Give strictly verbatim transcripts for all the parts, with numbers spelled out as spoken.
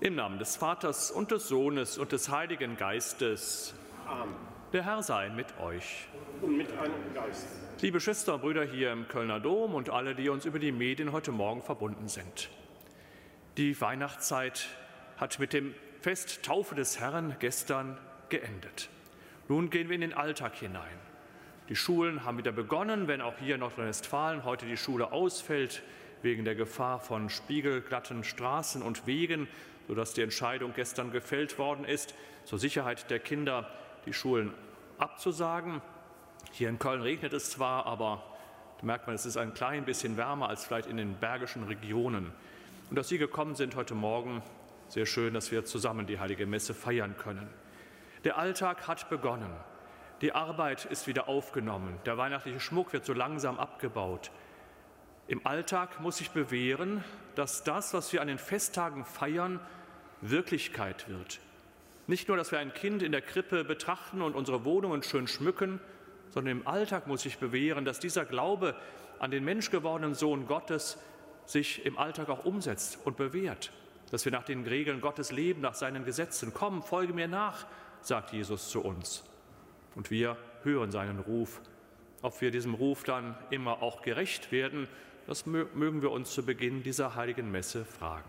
Im Namen des Vaters und des Sohnes und des Heiligen Geistes. Amen. Der Herr sei mit euch. Und mit einem Geist. Liebe Schwestern und Brüder hier im Kölner Dom und alle, die uns über die Medien heute Morgen verbunden sind. Die Weihnachtszeit hat mit dem Fest Taufe des Herrn gestern geendet. Nun gehen wir in den Alltag hinein. Die Schulen haben wieder begonnen, wenn auch hier in Nordrhein-Westfalen heute die Schule ausfällt, wegen der Gefahr von spiegelglatten Straßen und Wegen, sodass die Entscheidung gestern gefällt worden ist, zur Sicherheit der Kinder die Schulen abzusagen. Hier in Köln regnet es zwar, aber da merkt man, es ist ein klein bisschen wärmer als vielleicht in den bergischen Regionen. Und dass Sie gekommen sind heute Morgen, sehr schön, dass wir zusammen die Heilige Messe feiern können. Der Alltag hat begonnen. Die Arbeit ist wieder aufgenommen. Der weihnachtliche Schmuck wird so langsam abgebaut. Im Alltag muss sich bewähren, dass das, was wir an den Festtagen feiern, Wirklichkeit wird. Nicht nur, dass wir ein Kind in der Krippe betrachten und unsere Wohnungen schön schmücken, sondern im Alltag muss sich bewähren, dass dieser Glaube an den menschgewordenen Sohn Gottes sich im Alltag auch umsetzt und bewährt. Dass wir nach den Regeln Gottes leben, nach seinen Gesetzen. Komm, folge mir nach, sagt Jesus zu uns. Und wir hören seinen Ruf. Ob wir diesem Ruf dann immer auch gerecht werden, das mögen wir uns zu Beginn dieser heiligen Messe fragen.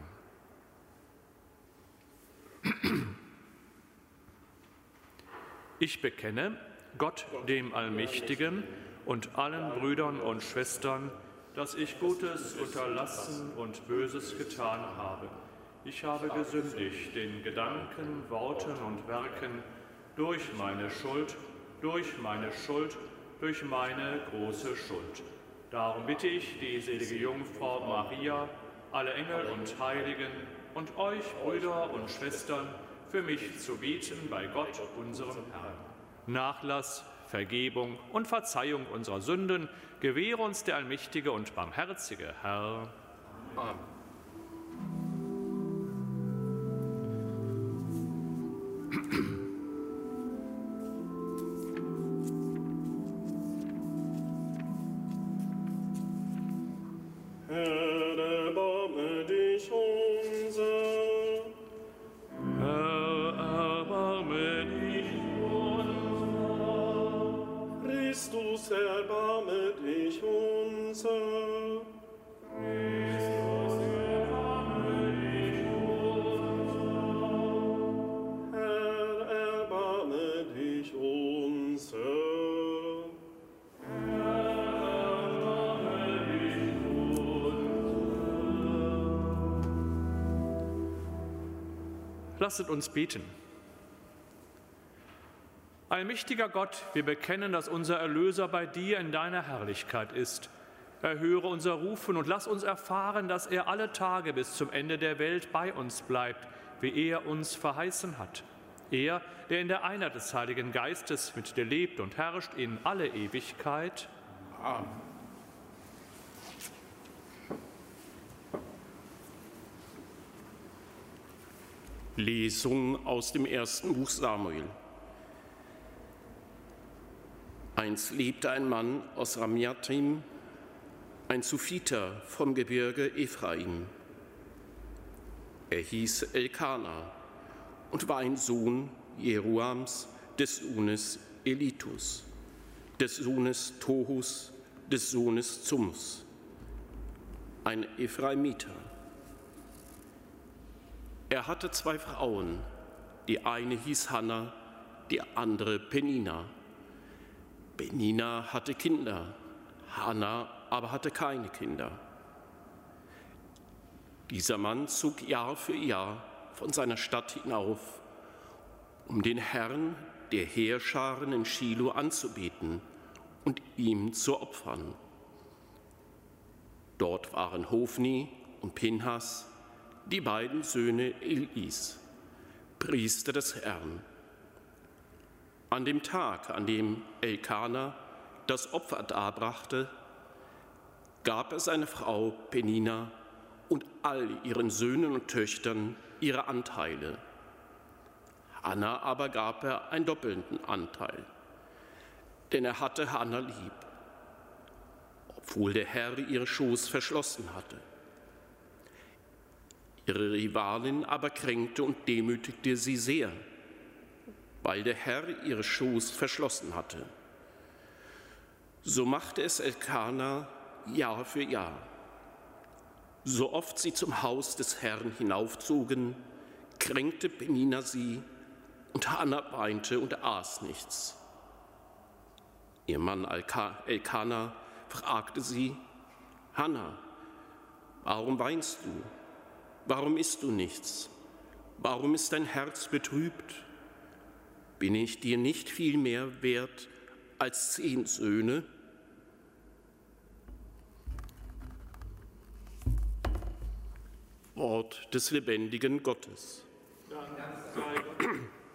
Ich bekenne Gott, dem Allmächtigen, und allen Brüdern und Schwestern, dass ich Gutes unterlassen und Böses getan habe. Ich habe gesündigt in Gedanken, Worten und Werken durch meine Schuld, durch meine Schuld, durch meine große Schuld. Darum bitte ich die selige Jungfrau Maria, alle Engel und Heiligen und euch, Brüder und Schwestern, für mich zu beten bei Gott, unserem Herrn. Nachlass, Vergebung und Verzeihung unserer Sünden gewähre uns der allmächtige und barmherzige Herr. Amen. Lasset uns beten. Allmächtiger Gott, wir bekennen, dass unser Erlöser bei dir in deiner Herrlichkeit ist. Erhöre unser Rufen und lass uns erfahren, dass er alle Tage bis zum Ende der Welt bei uns bleibt, wie er uns verheißen hat. Er, der in der Einheit des Heiligen Geistes mit dir lebt und herrscht in alle Ewigkeit. Amen. Lesung aus dem ersten Buch Samuel. Einst lebte ein Mann aus Ramiatim, ein Suphiter vom Gebirge Ephraim. Er hieß Elkana und war ein Sohn Jeruams, des Sohnes Elitus, des Sohnes Tohus, des Sohnes Zums, ein Ephraimiter. Er hatte zwei Frauen, die eine hieß Hannah, die andere Penina. Penina hatte Kinder, Hannah aber hatte keine Kinder. Dieser Mann zog Jahr für Jahr von seiner Stadt hinauf, um den Herrn der Heerscharen in Schilo anzubeten und ihm zu opfern. Dort waren Hofni und Pinhas, die beiden Söhne Elis, Priester des Herrn. An dem Tag, an dem Elkana das Opfer darbrachte, gab er seiner Frau Penina und all ihren Söhnen und Töchtern ihre Anteile. Hannah aber gab er einen doppelten Anteil, denn er hatte Hannah lieb, obwohl der Herr ihre Schoß verschlossen hatte. Ihre Rivalin aber kränkte und demütigte sie sehr, weil der Herr ihre Schoß verschlossen hatte. So machte es Elkana Jahr für Jahr. So oft sie zum Haus des Herrn hinaufzogen, kränkte Penina sie, und Hannah weinte und aß nichts. Ihr Mann Elkana fragte sie: Hannah, warum weinst du? Warum isst du nichts? Warum ist dein Herz betrübt? Bin ich dir nicht viel mehr wert als zehn Söhne? Wort des lebendigen Gottes. Dank sei Gott.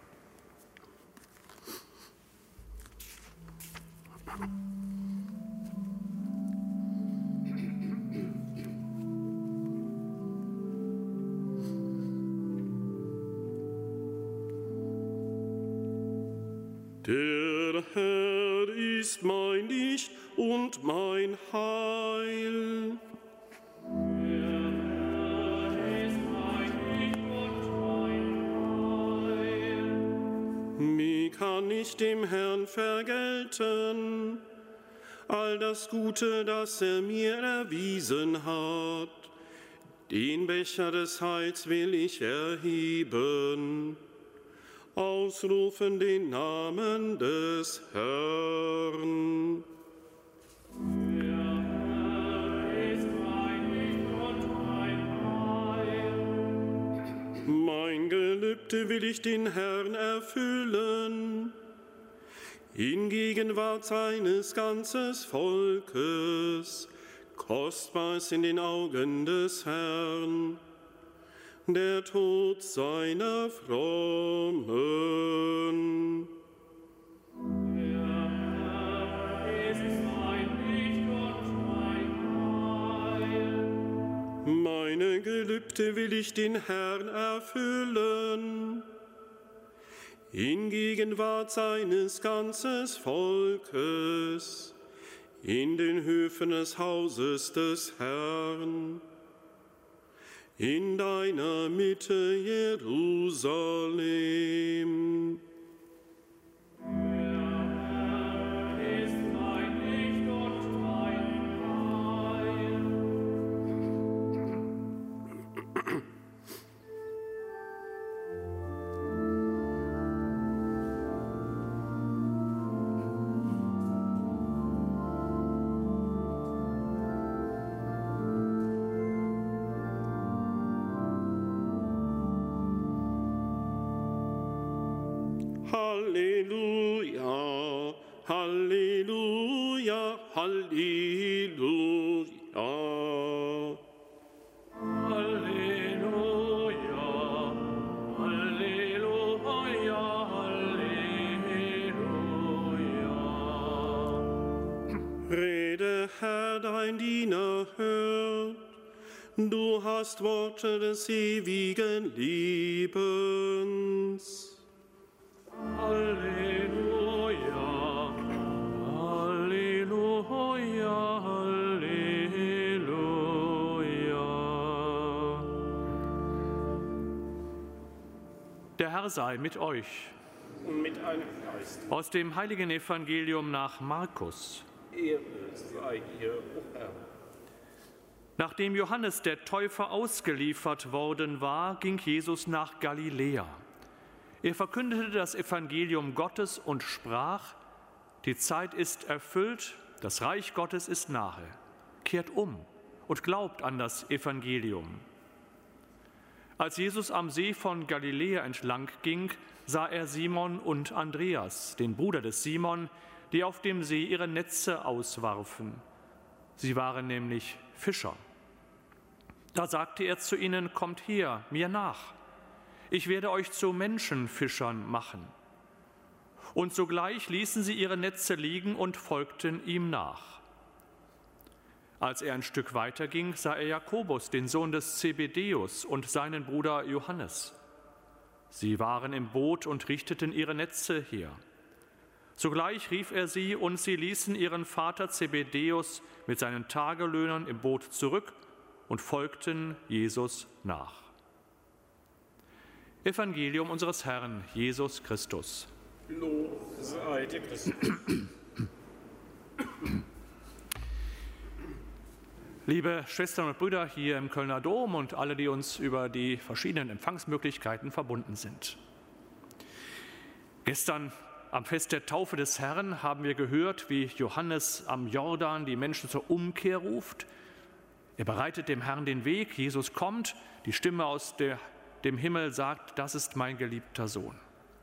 Der Herr ist mein Licht und mein Heil. Der Herr ist mein Licht und mein Heil. Wie kann ich dem Herrn vergelten all das Gute, das er mir erwiesen hat? Den Becher des Heils will ich erheben, ausrufen den Namen des Herrn. Der Herr ist mein Licht und mein Heil. Mein Gelübde will ich den Herrn erfüllen, in Gegenwart seines ganzen Volkes, kostbar ist in den Augen des Herrn der Tod seiner Frommen. Der Herr ist mein Licht und mein Heil. Meine Gelübde will ich den Herrn erfüllen, in Gegenwart seines ganzen Volkes, in den Höfen des Hauses des Herrn, in deiner Mitte, Jerusalem. Der Herr ist mein Licht und mein Heil. Halleluja, Halleluja, Halleluja. Halleluja, Halleluja, Halleluja. Rede, Herr, dein Diener hört, du hast Worte des ewigen Lebens. Halleluja, Halleluja, Halleluja. Der Herr sei mit euch. Und mit einem Geist. Aus dem heiligen Evangelium nach Markus. Ehre sei dir, o Herr. Nachdem Johannes der Täufer ausgeliefert worden war, ging Jesus nach Galiläa. Er verkündete das Evangelium Gottes und sprach: Die Zeit ist erfüllt, das Reich Gottes ist nahe. Kehrt um und glaubt an das Evangelium. Als Jesus am See von Galiläa entlang ging, sah er Simon und Andreas, den Bruder des Simon, die auf dem See ihre Netze auswarfen. Sie waren nämlich Fischer. Da sagte er zu ihnen: Kommt her, mir nach. Ich werde euch zu Menschenfischern machen. Und sogleich ließen sie ihre Netze liegen und folgten ihm nach. Als er ein Stück weiter ging, sah er Jakobus, den Sohn des Zebedäus, und seinen Bruder Johannes. Sie waren im Boot und richteten ihre Netze her. Sogleich rief er sie, und sie ließen ihren Vater Zebedäus mit seinen Tagelöhnern im Boot zurück und folgten Jesus nach. Evangelium unseres Herrn Jesus Christus. Lob sei dir Christus. Liebe Schwestern und Brüder hier im Kölner Dom und alle, die uns über die verschiedenen Empfangsmöglichkeiten verbunden sind. Gestern am Fest der Taufe des Herrn haben wir gehört, wie Johannes am Jordan die Menschen zur Umkehr ruft. Er bereitet dem Herrn den Weg, Jesus kommt, die Stimme aus der, dem Himmel sagt, das ist mein geliebter Sohn.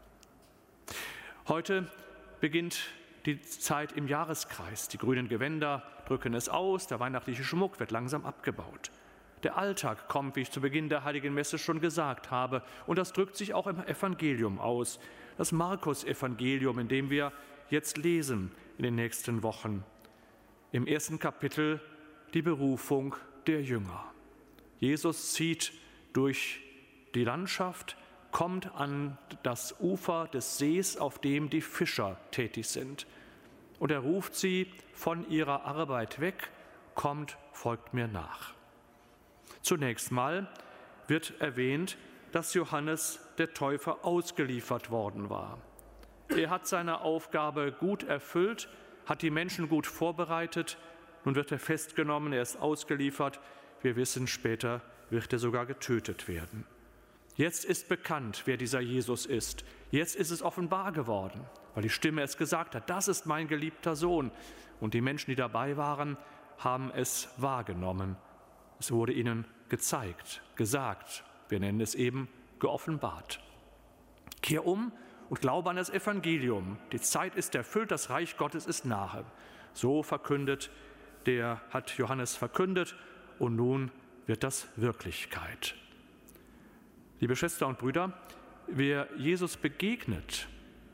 Heute beginnt die Zeit im Jahreskreis. Die grünen Gewänder drücken es aus, der weihnachtliche Schmuck wird langsam abgebaut. Der Alltag kommt, wie ich zu Beginn der Heiligen Messe schon gesagt habe, und das drückt sich auch im Evangelium aus. Das Markus-Evangelium, in dem wir jetzt lesen in den nächsten Wochen. Im ersten Kapitel die Berufung der Jünger. Jesus zieht durch die Landschaft, kommt an das Ufer des Sees, auf dem die Fischer tätig sind. Und er ruft sie von ihrer Arbeit weg, kommt, folgt mir nach. Zunächst mal wird erwähnt, dass Johannes der Täufer ausgeliefert worden war. Er hat seine Aufgabe gut erfüllt, hat die Menschen gut vorbereitet. Nun wird er festgenommen, er ist ausgeliefert. Wir wissen, später wird er sogar getötet werden. Jetzt ist bekannt, wer dieser Jesus ist. Jetzt ist es offenbar geworden, weil die Stimme es gesagt hat, das ist mein geliebter Sohn. Und die Menschen, die dabei waren, haben es wahrgenommen. Es wurde ihnen gezeigt, gesagt. Wir nennen es eben geoffenbart. Kehr um und glaube an das Evangelium. Die Zeit ist erfüllt, das Reich Gottes ist nahe. So verkündet der, hat Johannes verkündet, und nun wird das Wirklichkeit. Liebe Schwestern und Brüder, wer Jesus begegnet,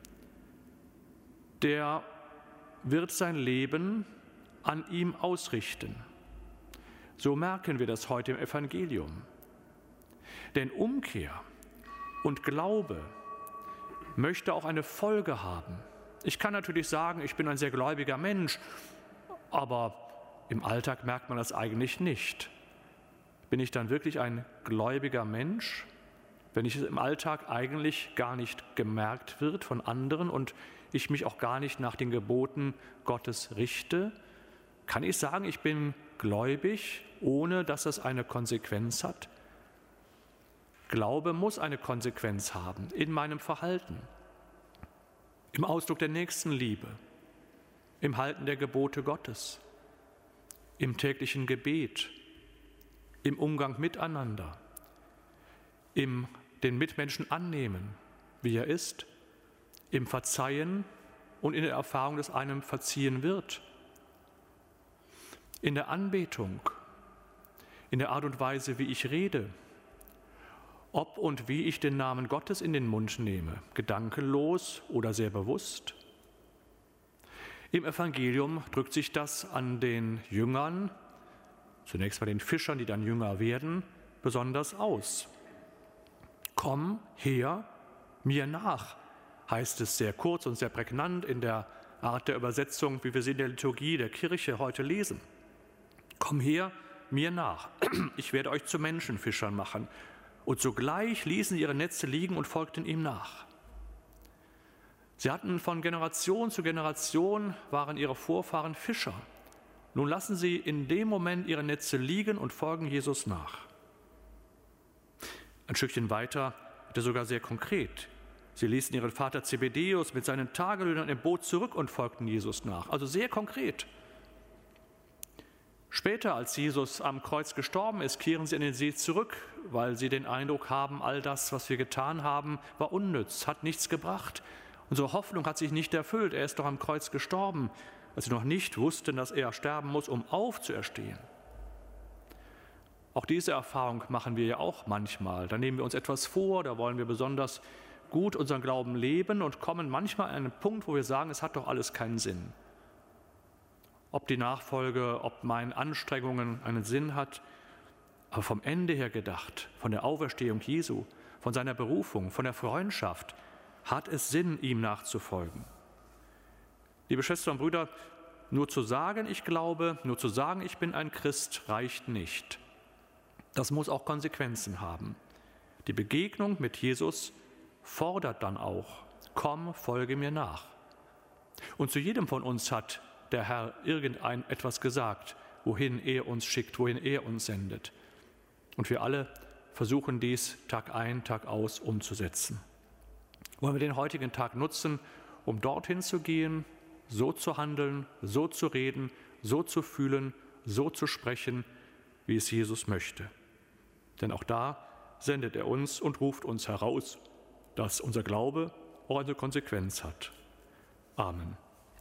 der wird sein Leben an ihm ausrichten. So merken wir das heute im Evangelium. Denn Umkehr und Glaube möchte auch eine Folge haben. Ich kann natürlich sagen, ich bin ein sehr gläubiger Mensch, aber im Alltag merkt man das eigentlich nicht. Bin ich dann wirklich ein gläubiger Mensch, wenn ich es im Alltag eigentlich gar nicht gemerkt wird von anderen und ich mich auch gar nicht nach den Geboten Gottes richte? Kann ich sagen, ich bin gläubig, ohne dass es eine Konsequenz hat? Glaube muss eine Konsequenz haben in meinem Verhalten, im Ausdruck der Nächstenliebe, im Halten der Gebote Gottes, im täglichen Gebet, im Umgang miteinander, im den Mitmenschen annehmen, wie er ist, im Verzeihen und in der Erfahrung, dass einem verziehen wird, in der Anbetung, in der Art und Weise, wie ich rede, ob und wie ich den Namen Gottes in den Mund nehme, gedankenlos oder sehr bewusst. Im Evangelium drückt sich das an den Jüngern, zunächst bei den Fischern, die dann Jünger werden, besonders aus. Komm her, mir nach, heißt es sehr kurz und sehr prägnant in der Art der Übersetzung, wie wir sie in der Liturgie der Kirche heute lesen. Komm her, mir nach, ich werde euch zu Menschenfischern machen. Und sogleich ließen sie ihre Netze liegen und folgten ihm nach. Sie hatten von Generation zu Generation, waren ihre Vorfahren Fischer. Nun lassen sie in dem Moment ihre Netze liegen und folgen Jesus nach. Ein Stückchen weiter wird er sogar sehr konkret. Sie ließen ihren Vater Zebedeus mit seinen Tagelöhnern im Boot zurück und folgten Jesus nach. Also sehr konkret. Später, als Jesus am Kreuz gestorben ist, kehren sie in den See zurück, weil sie den Eindruck haben, all das, was wir getan haben, war unnütz, hat nichts gebracht. Unsere Hoffnung hat sich nicht erfüllt. Er ist doch am Kreuz gestorben, als sie noch nicht wussten, dass er sterben muss, um aufzuerstehen. Auch diese Erfahrung machen wir ja auch manchmal. Da nehmen wir uns etwas vor, da wollen wir besonders gut unseren Glauben leben und kommen manchmal an einen Punkt, wo wir sagen, es hat doch alles keinen Sinn. Ob die Nachfolge, ob meine Anstrengungen einen Sinn hat, aber vom Ende her gedacht, von der Auferstehung Jesu, von seiner Berufung, von der Freundschaft, hat es Sinn, ihm nachzufolgen. Liebe Schwestern und Brüder, nur zu sagen, ich glaube, nur zu sagen, ich bin ein Christ, reicht nicht. Das muss auch Konsequenzen haben. Die Begegnung mit Jesus fordert dann auch: Komm, folge mir nach. Und zu jedem von uns hat der Herr irgendein etwas gesagt, wohin er uns schickt, wohin er uns sendet. Und wir alle versuchen dies Tag ein, Tag aus umzusetzen. Wollen wir den heutigen Tag nutzen, um dorthin zu gehen, so zu handeln, so zu reden, so zu fühlen, so zu sprechen, wie es Jesus möchte. Denn auch da sendet er uns und ruft uns heraus, dass unser Glaube auch eine Konsequenz hat. Amen.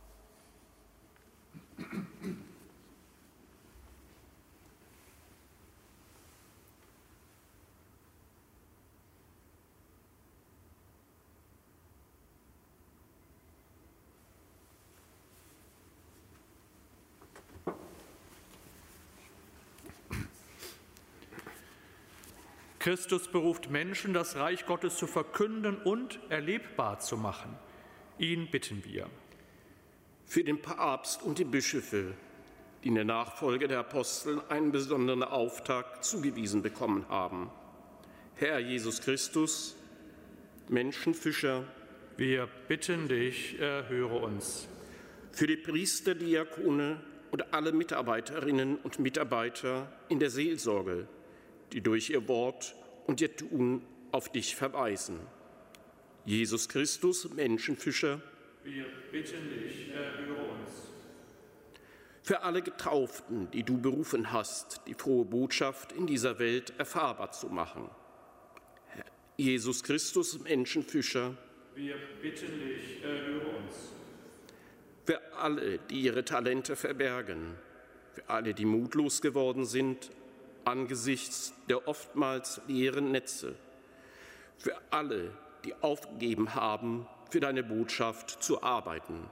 Christus beruft Menschen, das Reich Gottes zu verkünden und erlebbar zu machen. Ihn bitten wir. Für den Papst und die Bischöfe, die in der Nachfolge der Apostel einen besonderen Auftrag zugewiesen bekommen haben. Herr Jesus Christus, Menschenfischer, wir bitten dich, erhöre uns. Für die Priester, Diakone und alle Mitarbeiterinnen und Mitarbeiter in der Seelsorge, die durch ihr Wort und ihr Tun auf dich verweisen. Jesus Christus, Menschenfischer, wir bitten dich, erhöre uns. Für alle Getauften, die du berufen hast, die frohe Botschaft in dieser Welt erfahrbar zu machen. Jesus Christus, Menschenfischer, wir bitten dich, erhöre uns. Für alle, die ihre Talente verbergen, für alle, die mutlos geworden sind, angesichts der oftmals leeren Netze, für alle, die aufgegeben haben, für deine Botschaft zu arbeiten.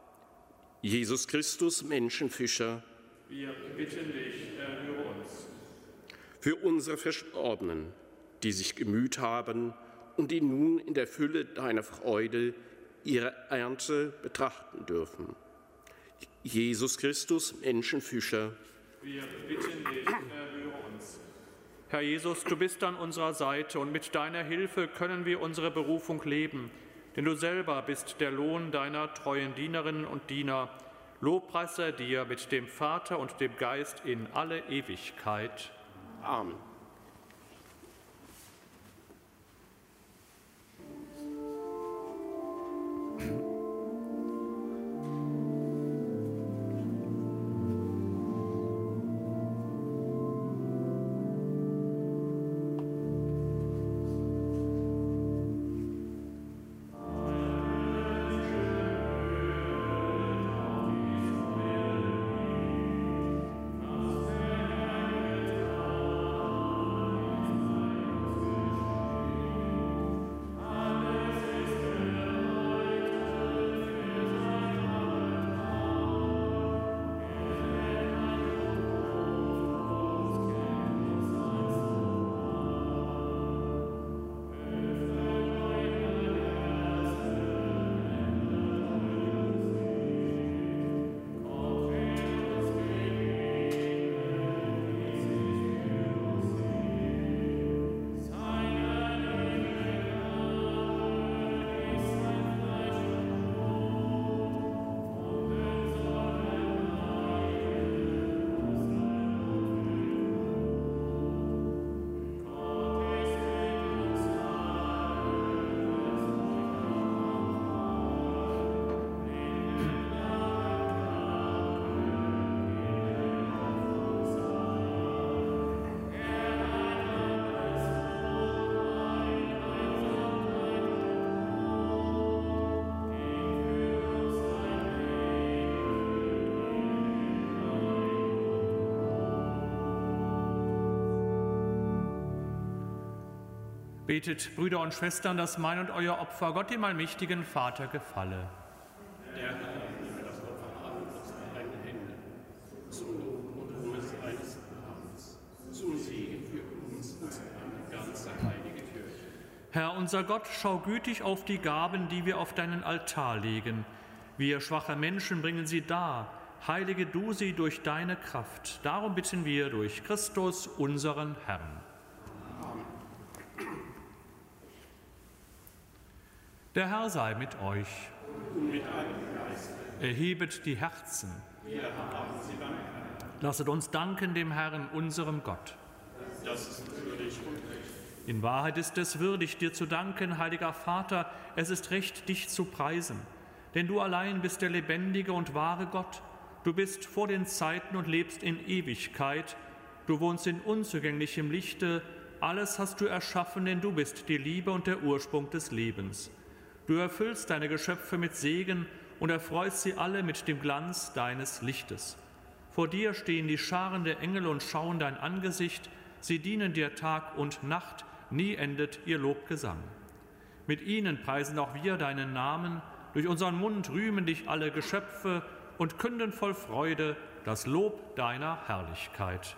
Jesus Christus, Menschenfischer, wir bitten dich, erhöre uns. Für unsere Verstorbenen, die sich gemüht haben und die nun in der Fülle deiner Freude ihre Ernte betrachten dürfen. Jesus Christus, Menschenfischer, wir bitten dich, erhöre uns. Herr Jesus, du bist an unserer Seite und mit deiner Hilfe können wir unsere Berufung leben, denn du selber bist der Lohn deiner treuen Dienerinnen und Diener. Lobpreis sei dir mit dem Vater und dem Geist in alle Ewigkeit. Amen. Betet, Brüder und Schwestern, dass mein und euer Opfer Gott, dem allmächtigen Vater, gefalle. Der Herr nehme das Opfer an aus deinen Händen, zum Lob und Ruhe seines Namens, zum Segen für uns und eine ganze heilige Kirche. Herr, unser Gott, schau gütig auf die Gaben, die wir auf deinen Altar legen. Wir schwache Menschen bringen sie dar. Heilige du sie durch deine Kraft. Darum bitten wir durch Christus, unseren Herrn. Amen. Der Herr sei mit euch. Und mit deinem Geist. Erhebet die Herzen. Wir haben sie beim Herrn. Lasset uns danken dem Herrn, unserem Gott. Das ist würdig und recht. In Wahrheit ist es würdig, dir zu danken, heiliger Vater. Es ist recht, dich zu preisen. Denn du allein bist der lebendige und wahre Gott. Du bist vor den Zeiten und lebst in Ewigkeit. Du wohnst in unzugänglichem Lichte. Alles hast du erschaffen, denn du bist die Liebe und der Ursprung des Lebens. Du erfüllst deine Geschöpfe mit Segen und erfreust sie alle mit dem Glanz deines Lichtes. Vor dir stehen die Scharen der Engel und schauen dein Angesicht. Sie dienen dir Tag und Nacht, nie endet ihr Lobgesang. Mit ihnen preisen auch wir deinen Namen. Durch unseren Mund rühmen dich alle Geschöpfe und künden voll Freude das Lob deiner Herrlichkeit.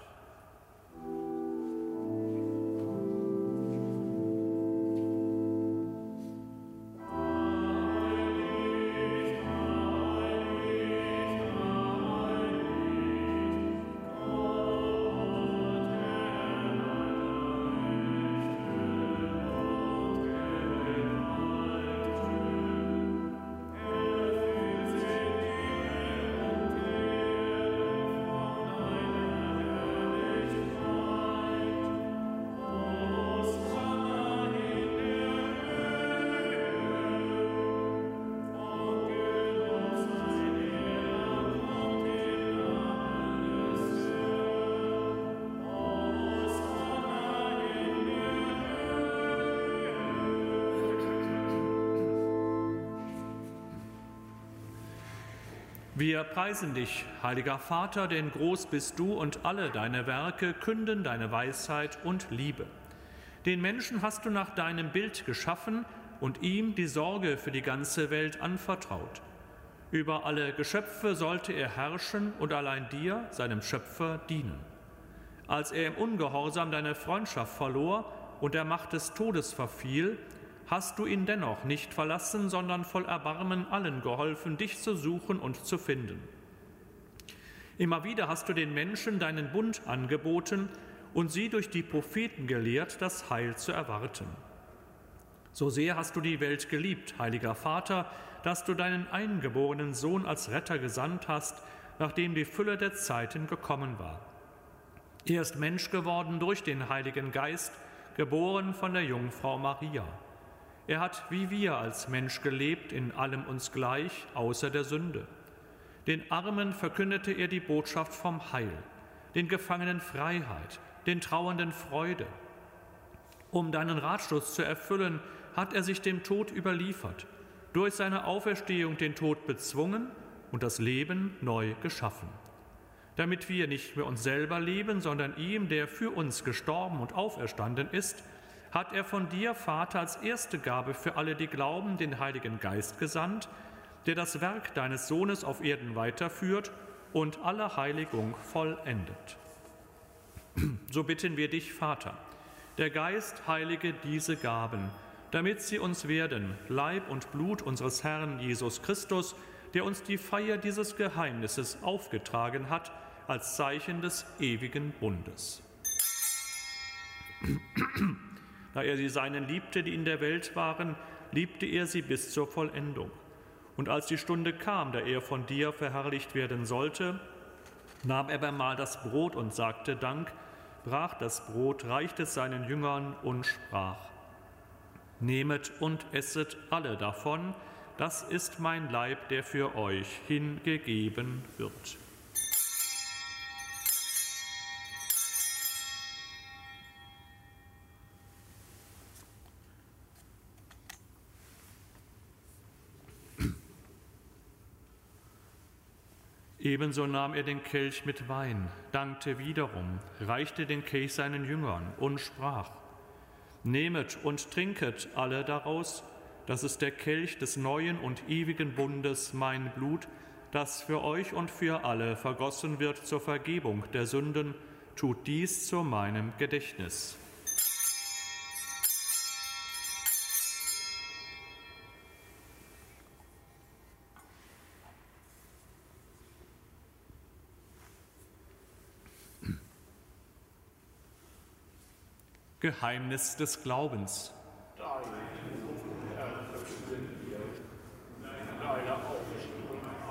Wir preisen dich, heiliger Vater, denn groß bist du und alle deine Werke künden deine Weisheit und Liebe. Den Menschen hast du nach deinem Bild geschaffen und ihm die Sorge für die ganze Welt anvertraut. Über alle Geschöpfe sollte er herrschen und allein dir, seinem Schöpfer, dienen. Als er im Ungehorsam deine Freundschaft verlor und der Macht des Todes verfiel, hast du ihn dennoch nicht verlassen, sondern voll Erbarmen allen geholfen, dich zu suchen und zu finden. Immer wieder hast du den Menschen deinen Bund angeboten und sie durch die Propheten gelehrt, das Heil zu erwarten. So sehr hast du die Welt geliebt, heiliger Vater, dass du deinen eingeborenen Sohn als Retter gesandt hast, nachdem die Fülle der Zeiten gekommen war. Er ist Mensch geworden durch den Heiligen Geist, geboren von der Jungfrau Maria. Er hat wie wir als Mensch gelebt, in allem uns gleich, außer der Sünde. Den Armen verkündete er die Botschaft vom Heil, den Gefangenen Freiheit, den Trauernden Freude. Um deinen Ratschluss zu erfüllen, hat er sich dem Tod überliefert, durch seine Auferstehung den Tod bezwungen und das Leben neu geschaffen. Damit wir nicht mehr uns selber leben, sondern ihm, der für uns gestorben und auferstanden ist, hat er von dir, Vater, als erste Gabe für alle, die glauben, den Heiligen Geist gesandt, der das Werk deines Sohnes auf Erden weiterführt und alle Heiligung vollendet. So bitten wir dich, Vater, der Geist heilige diese Gaben, damit sie uns werden, Leib und Blut unseres Herrn Jesus Christus, der uns die Feier dieses Geheimnisses aufgetragen hat, als Zeichen des ewigen Bundes. Da er die Seinen liebte, die in der Welt waren, liebte er sie bis zur Vollendung. Und als die Stunde kam, da er von dir verherrlicht werden sollte, nahm er beim Mahl das Brot und sagte Dank, brach das Brot, reichte es seinen Jüngern und sprach: Nehmet und esset alle davon, das ist mein Leib, der für euch hingegeben wird. Ebenso nahm er den Kelch mit Wein, dankte wiederum, reichte den Kelch seinen Jüngern und sprach: Nehmet und trinket alle daraus, das ist der Kelch des neuen und ewigen Bundes, mein Blut, das für euch und für alle vergossen wird zur Vergebung der Sünden. Tut dies zu meinem Gedächtnis. Geheimnis des Glaubens. Dein Herr,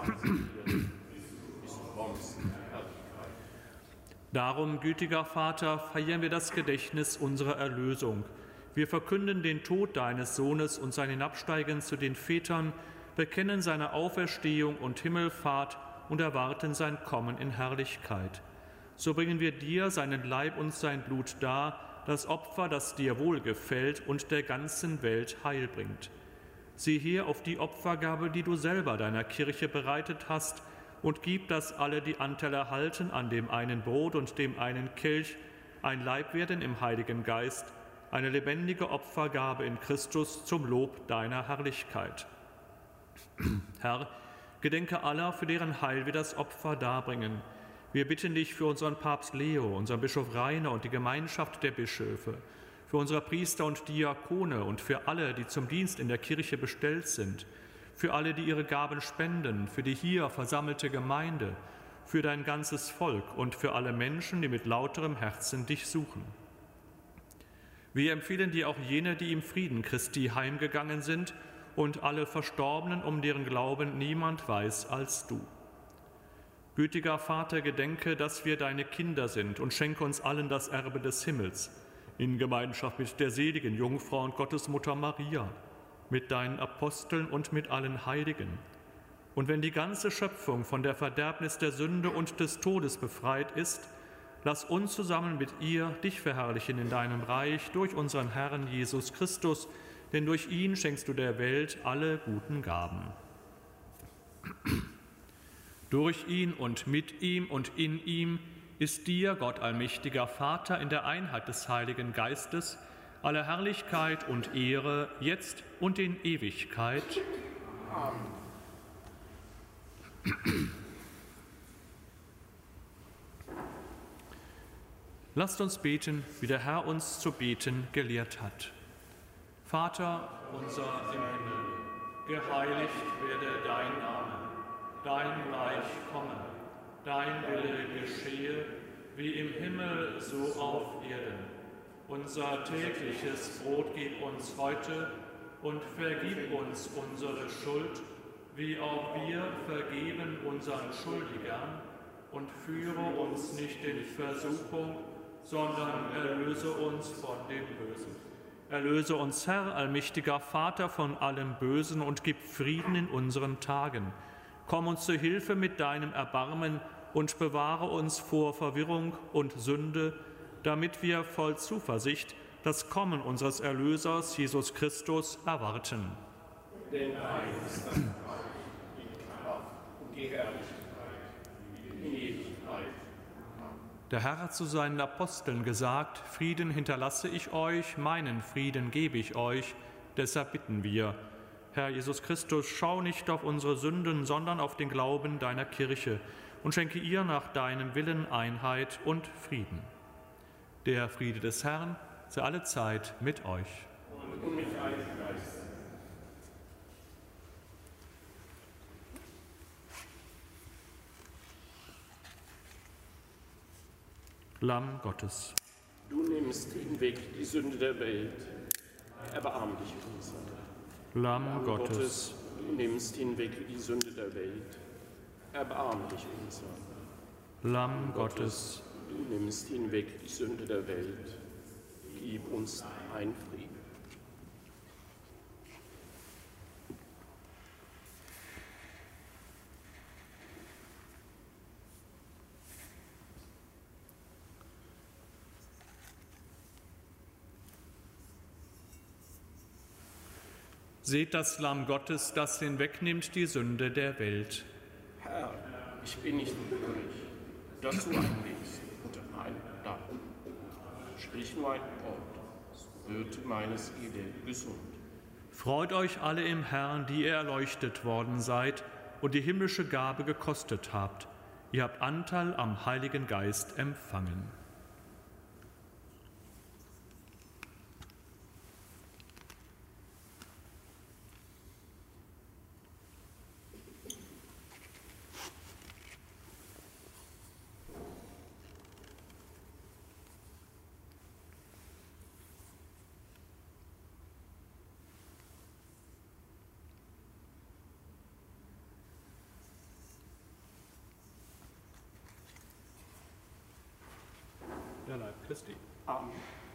Darum, gütiger Vater, feiern wir das Gedächtnis unserer Erlösung. Wir verkünden den Tod deines Sohnes und sein Hinabsteigen zu den Vätern, bekennen seine Auferstehung und Himmelfahrt und erwarten sein Kommen in Herrlichkeit. So bringen wir dir seinen Leib und sein Blut dar, das Opfer, das dir wohlgefällt und der ganzen Welt Heil bringt. Sieh her auf die Opfergabe, die du selber deiner Kirche bereitet hast, und gib, dass alle, die Anteil erhalten an dem einen Brot und dem einen Kelch, ein Leib werden im Heiligen Geist, eine lebendige Opfergabe in Christus zum Lob deiner Herrlichkeit. Herr, gedenke aller, für deren Heil wir das Opfer darbringen. Wir bitten dich für unseren Papst Leo, unseren Bischof Rainer und die Gemeinschaft der Bischöfe, für unsere Priester und Diakone und für alle, die zum Dienst in der Kirche bestellt sind, für alle, die ihre Gaben spenden, für die hier versammelte Gemeinde, für dein ganzes Volk und für alle Menschen, die mit lauterem Herzen dich suchen. Wir empfehlen dir auch jene, die im Frieden Christi heimgegangen sind, und alle Verstorbenen, um deren Glauben niemand weiß als du. Gütiger Vater, gedenke, dass wir deine Kinder sind und schenke uns allen das Erbe des Himmels, in Gemeinschaft mit der seligen Jungfrau und Gottesmutter Maria, mit deinen Aposteln und mit allen Heiligen. Und wenn die ganze Schöpfung von der Verderbnis der Sünde und des Todes befreit ist, lass uns zusammen mit ihr dich verherrlichen in deinem Reich durch unseren Herrn Jesus Christus, denn durch ihn schenkst du der Welt alle guten Gaben. Durch ihn und mit ihm und in ihm ist dir, Gott allmächtiger Vater, in der Einheit des Heiligen Geistes, alle Herrlichkeit und Ehre, jetzt und in Ewigkeit. Amen. Lasst uns beten, wie der Herr uns zu beten gelehrt hat. Vater unser im Himmel, geheiligt werde dein Name, dein Reich komme, dein Wille geschehe, wie im Himmel so auf Erden. Unser tägliches Brot gib uns heute und vergib uns unsere Schuld, wie auch wir vergeben unseren Schuldigern, und führe uns nicht in Versuchung, sondern erlöse uns von dem Bösen. Erlöse uns, Herr, allmächtiger Vater, von allem Bösen und gib Frieden in unseren Tagen. Komm uns zu Hilfe mit deinem Erbarmen und bewahre uns vor Verwirrung und Sünde, damit wir voll Zuversicht das Kommen unseres Erlösers, Jesus Christus, erwarten. Denn dein ist das Reich, die Kraft und die Herrlichkeit in Ewigkeit. Der Herr hat zu seinen Aposteln gesagt: Frieden hinterlasse ich euch, meinen Frieden gebe ich euch. Deshalb bitten wir, Herr Jesus Christus, schau nicht auf unsere Sünden, sondern auf den Glauben deiner Kirche und schenke ihr nach deinem Willen Einheit und Frieden. Der Friede des Herrn sei alle Zeit mit euch. Und mit deinem Geist. Lamm Gottes. Du nimmst hinweg die Sünde der Welt. Erbarme dich unser. Lamm, Lamm Gottes. Gottes. Du nimmst hinweg die Sünde der Welt. Erbarme dich unser. Lamm Gottes. Du nimmst hinweg die Sünde der Welt. Gib uns ein Frieden. Seht das Lamm Gottes, das hinwegnimmt die Sünde der Welt. Herr, ich bin nicht würdig, dass du einlegst unter mein Dach. Sprich nur ein Wort, so wird meines Seele gesund. Freut euch alle im Herrn, die ihr erleuchtet worden seid und die himmlische Gabe gekostet habt. Ihr habt Anteil am Heiligen Geist empfangen. der Leib Christi. Amen.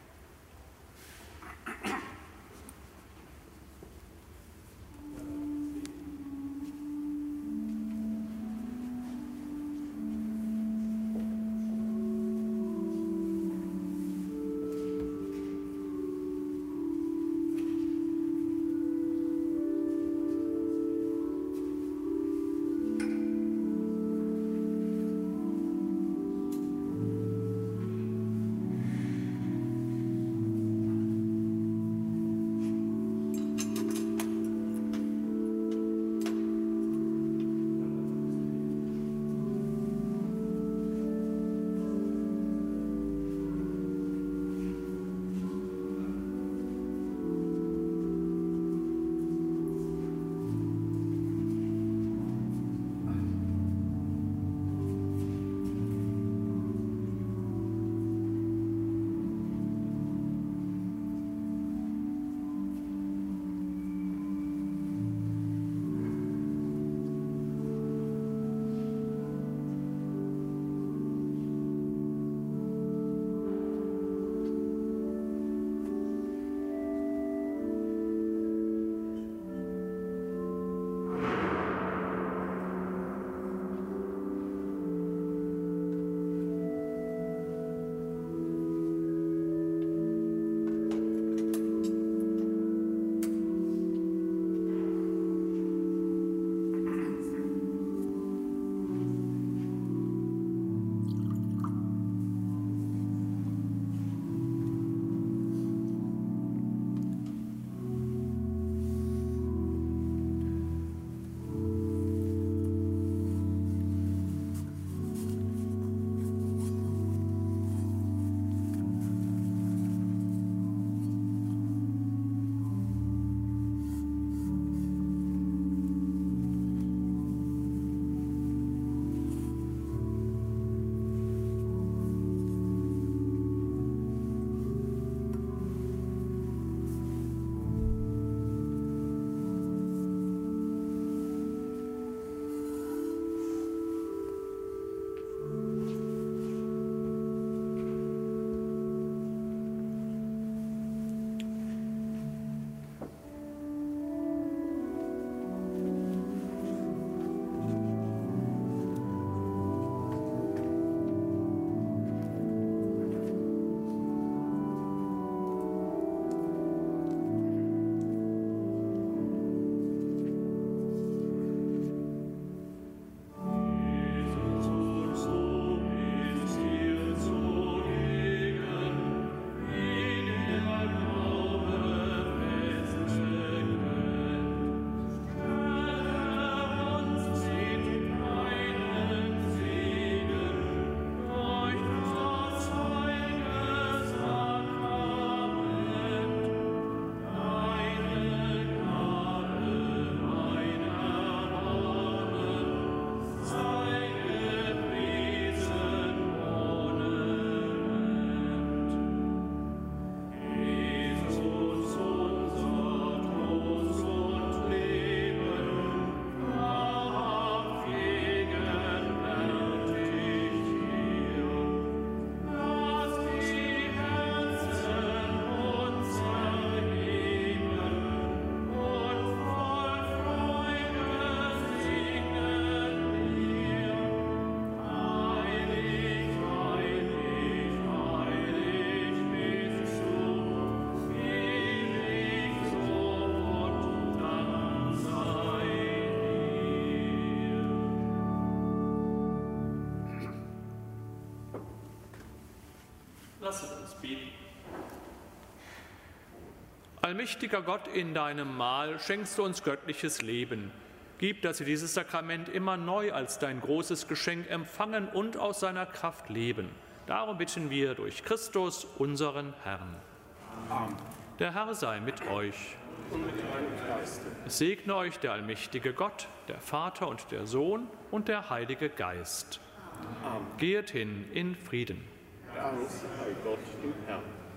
Lasset uns beten. Allmächtiger Gott, in deinem Mahl schenkst du uns göttliches Leben. Gib, dass wir dieses Sakrament immer neu als dein großes Geschenk empfangen und aus seiner Kraft leben. Darum bitten wir durch Christus, unseren Herrn. Amen. Der Herr sei mit euch. Und mit deinem Geiste. Es segne euch der allmächtige Gott, der Vater und der Sohn und der Heilige Geist. Amen. Geht hin in Frieden. Dank sei Gott im Herrn.